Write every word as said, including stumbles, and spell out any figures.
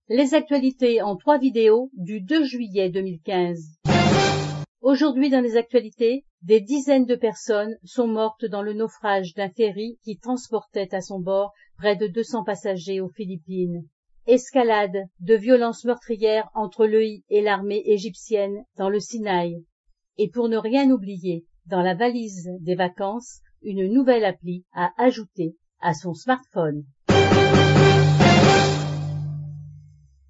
Les actualités en trois vidéos du deux juillet deux mille quinze. Aujourd'hui dans les actualités, des dizaines de personnes sont mortes dans le naufrage d'un ferry qui transportait à son bord près de deux cents passagers aux Philippines. Escalade de violences meurtrières entre l'E I et l'armée égyptienne dans le Sinaï. Et pour ne rien oublier, dans la valise des vacances, une nouvelle appli à ajouter à son smartphone.